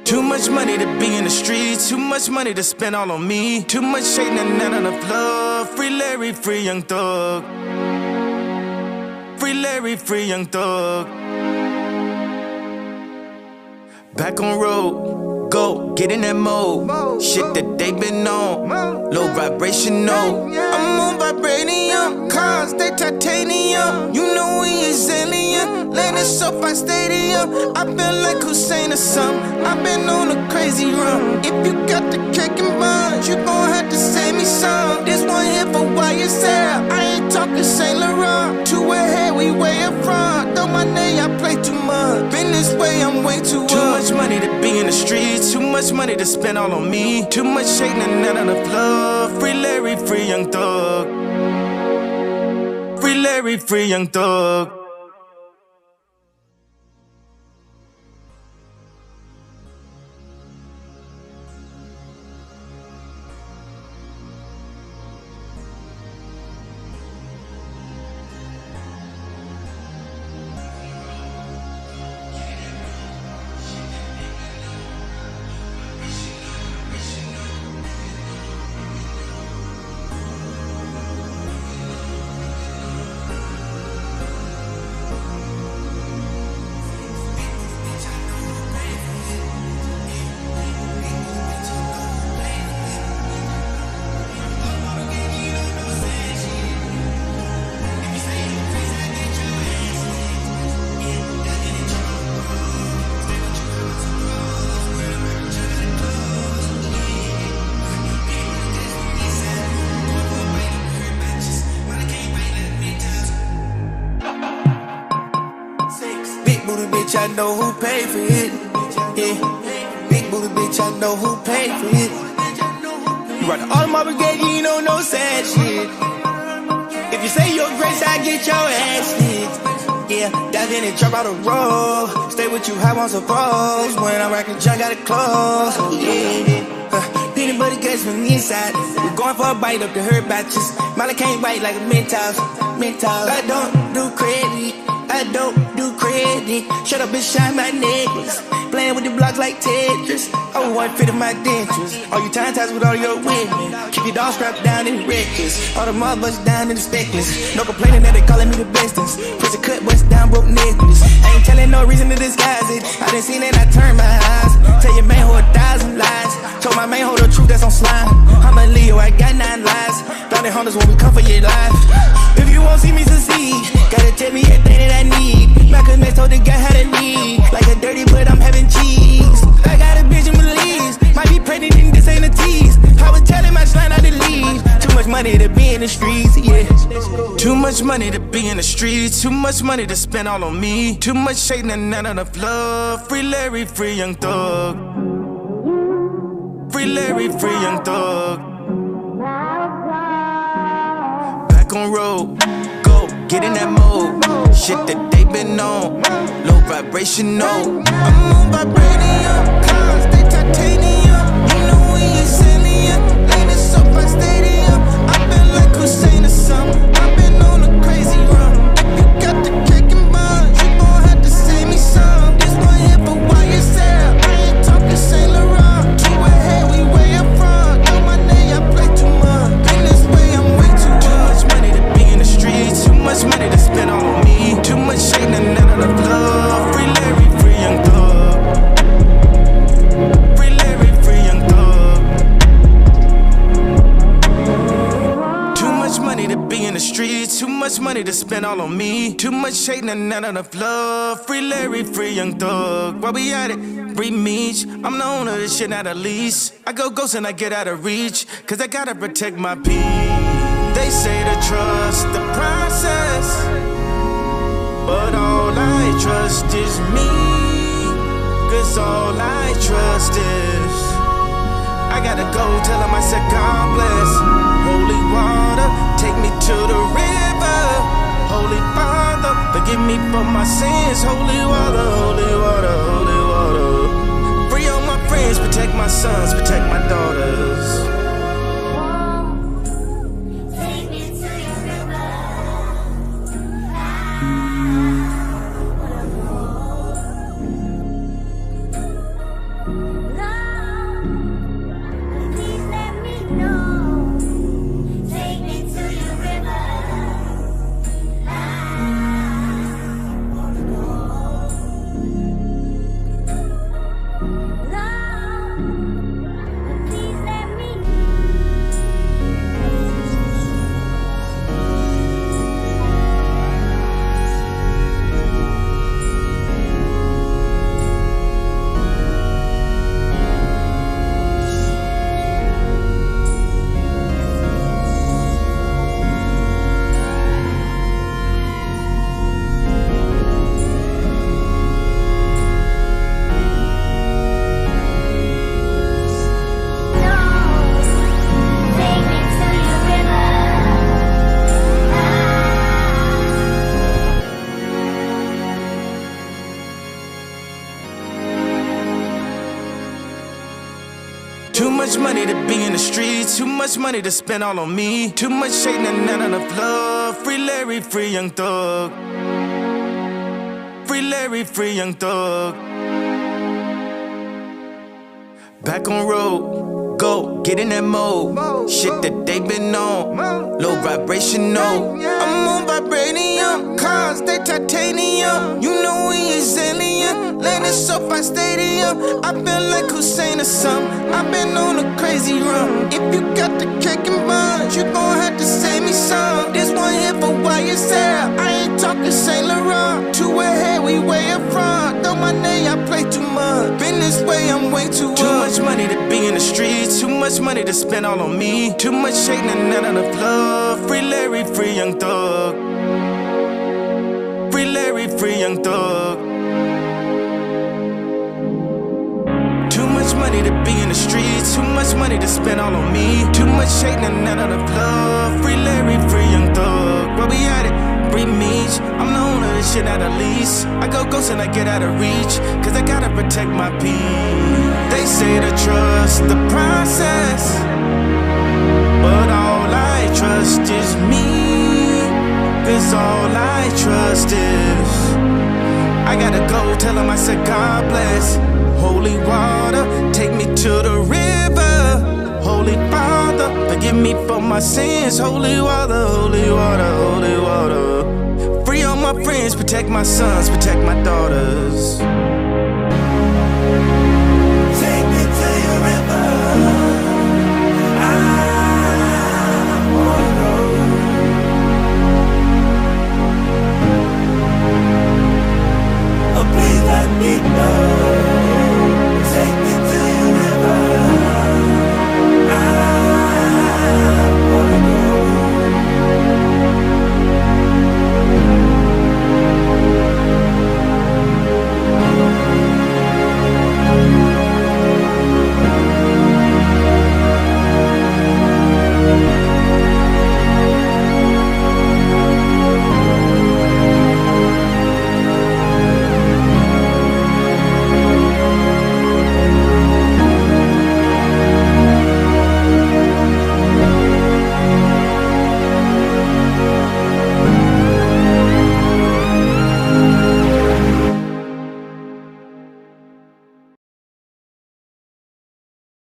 Too much money to be in the streets, too much money to spend all on me. Too much shade and not enough love. Free Larry, free Young Thug. Free Larry, free Young Thug. Back on road, go, get in that mode. Shit that they been on, low vibrational. I'm on vibranium, cars, they titanium. You know we is alien, landing SoFi Stadium. I feel like Hussein or something, I've been on a crazy run. If you got the cake and buns, you gon' have to save me some. This one here for YSL, I ain't talking Saint Laurent. Two ahead, we way up front. Though my name, I play too much. Been this way, I'm way too much money to be in the streets, too much money to spend all on me. Too much shade and not enough love. Free Larry, free Young Thug. Free Larry, free Young Thug. Bitch, I know who paid for it. Yeah, big booty bitch, I know who paid for it. You run all my brigade, you ain't on no sad shit. If you say your grace, I get your ass hit. Yeah, dive in and drop out the road. Stay with you, how I'm supposed. When I'm rockin' junk, got it close. Yeah, peanut butter guts from the inside. We're going for a bite up the herb batches. Molly can't bite like a Mentos. I don't do credit. I don't do credit. Shut up and shine my necklace. Playing with the blocks like Tetris. I want fit of my dentures. All you time ties with all your women. Keep your dog strapped down in reckless. All the mother down in the speckless. No complaining that they calling me the bestest. Push a cut, bust down, broke necklace. I ain't telling no reason to disguise it. I done seen it, I turned my eyes. Tell your man who 1,000 lies. Told my man who the truth that's on slime. I'm a Leo, I got 9 lives. Blinded hunters when we come for your life. If you won't see me succeed, gotta tell me everything that I need. Malcolm X told the guy how to lead. Like a dirty, but I'm having cheese. I got a bitch in Belize. Might be pregnant and this ain't a tease. I was telling my slime not to leave. Too much money to be in the streets, yeah. Too much money to be in the streets, too much money to spend all on me. Too much shade and not enough love. Free Larry, free Young Thug. Free Larry, free Young Thug. Back on road, go, get in that mode. Shit that they been on, low vibrational. I'm on vibranium, cars, they titanium. You know we is alien, landing SoFi Stadium. I feel like Hussein or something, I've been on a crazy run. If you got the cake and buns, you gon' have to save me some. This one here for YSL, I ain't talking Saint Laurent. Two ahead, we way up front. Know my name, I play too much. In this way, I'm way too much money to be in the streets, too much money to spend all on me. Too much shade and not enough love. Free Larry, free Young Thug. Free Larry, free Young Thug. Too much money to be in the streets, too much money to spend all on me. Too much shade and not enough love. Free Larry, free Young Thug. While we at it, reach. I'm the owner of this shit, not a lease. I go ghost and I get out of reach, cause I gotta protect my peace. They say to trust the process, but all I trust is me. Cause all I trust is I gotta go tell him I said God bless. Holy water, take me to the river. Holy Father, forgive me for my sins. Holy water, holy water, holy water. Free all my friends, protect my sons, protect my daughters. Thank you. Too much money to be in the streets, too much money to spend all on me. Too much hate and not enough love. Free Larry, free Young Thug. Free Larry, free Young Thug. Back on road, go, get in that mode. Shit that they been on, low vibration, no. I'm on vibranium, cars, they titanium. You know we is alien, landing SoFi Stadium. I feel like Hussein or something, I've been on a crazy run. If you got the cake and buns, you gon' have to save me some. This one here for YSL, I ain't talking Saint Laurent. Two ahead, we way up front. Though my name, I play too much. Been this way, I'm way too much money to be in the streets, too much money to spend all on me. Too much hate and not enough love. Free Larry, free Young Thug. Free Larry, free Young Thug. Too much money to be in the streets, too much money to spend all on me. Too much hate and not enough love. Free Larry, free Young Thug. Where we at it? Free Meech. I'm the owner of this shit at a lease. I go ghost and I get out of reach, cause I gotta protect my peace. They say to trust the process, but all I trust is me. Cause all I trust is I gotta go tell him I said God bless. Holy water, take me to the river. Holy Father, forgive me for my sins. Holy water, holy water, holy water. Free all my friends, protect my sons, protect my daughters.